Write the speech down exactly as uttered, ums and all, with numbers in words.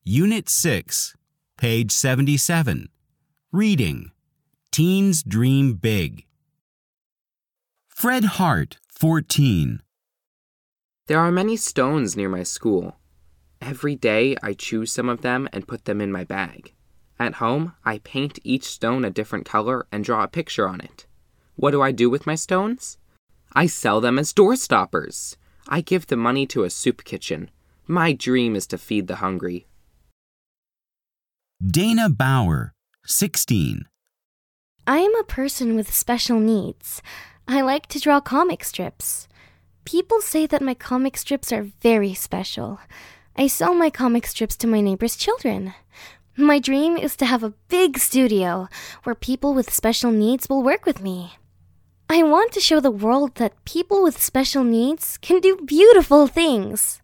Unit six, page seventy-seven. Reading. Teens Dream Big. Fred Hart, fourteen. There are many stones near my school. Every day I choose some of them and put them in my bag. At home, I paint each stone a different color and draw a picture on it. What do I do with my stones? I sell them as door stoppers. I give the money to a soup kitchen. My dream is to feed the hungry. Dana Bauer, sixteen. I am a person with special needs. I like to draw comic strips. People say that my comic strips are very special. I sell my comic strips to my neighbor's children. My dream is to have a big studio where people with special needs will work with me. I want to show the world that people with special needs can do beautiful things.